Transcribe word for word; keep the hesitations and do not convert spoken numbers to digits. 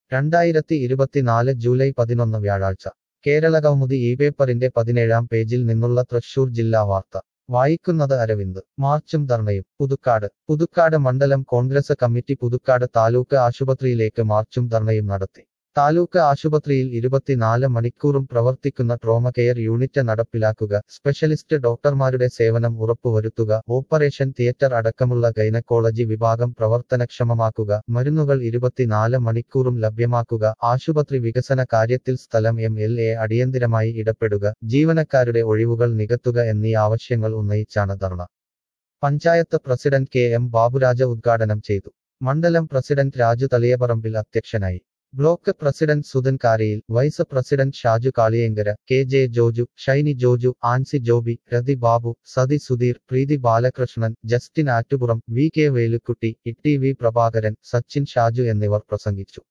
രണ്ടായിരത്തി ഇരുപത്തിനാല് ജൂലൈ പതിനൊന്ന് വ്യാഴാഴ്ച കേരളകൗമുദി ഈ പേപ്പറിന്റെ പതിനേഴാം പേജിൽ നിന്നുള്ള തൃശൂർ ജില്ലാ വാർത്ത വായിക്കുന്നത് അരവിന്ദ്. മാർച്ചും ധർണയും പുതുക്കാട്. പുതുക്കാട് മണ്ഡലം കോൺഗ്രസ് കമ്മിറ്റി പുതുക്കാട് താലൂക്ക് ആശുപത്രിയിലേക്ക് മാർച്ചും ധർണയും നടത്തി. താലൂക്ക് ആശുപത്രിയിൽ ഇരുപത്തിനാല് മണിക്കൂറും പ്രവർത്തിക്കുന്ന ട്രോമ കെയർ യൂണിറ്റ് നടപ്പിലാക്കുക, സ്പെഷ്യലിസ്റ്റ് ഡോക്ടർമാരുടെ സേവനം ഉറപ്പുവരുത്തുക, ഓപ്പറേഷൻ തിയേറ്റർ അടക്കമുള്ള ഗൈനക്കോളജി വിഭാഗം പ്രവർത്തനക്ഷമമാക്കുക, മരുന്നുകൾ ഇരുപത്തിനാല് മണിക്കൂറും ലഭ്യമാക്കുക, ആശുപത്രി വികസന കാര്യത്തിൽ സ്ഥലം എം എൽ എ അടിയന്തിരമായി ഇടപെടുക, ജീവനക്കാരുടെ ഒഴിവുകൾ നികത്തുക എന്നീ ആവശ്യങ്ങൾ ഉന്നയിച്ചാണ് dharna. Panchayat president K M Baburaj ഉദ്ഘാടനം ചെയ്തു. മണ്ഡലം പ്രസിഡന്റ് രാജു തളിയപറമ്പിൽ അധ്യക്ഷനായി. Block president Sudhan Karayil, vice president Shaju Kaliyankara, K J Joju, Shiny Joju, Ancy Joby, Rathi Babu, Sathi Sudheer, Preethi Balakrishnan, Justin Attupuram, V K Velukutty, E T V Prabhakaran, Sachin Shaju എന്നിവർ പ്രസംഗിച്ചു.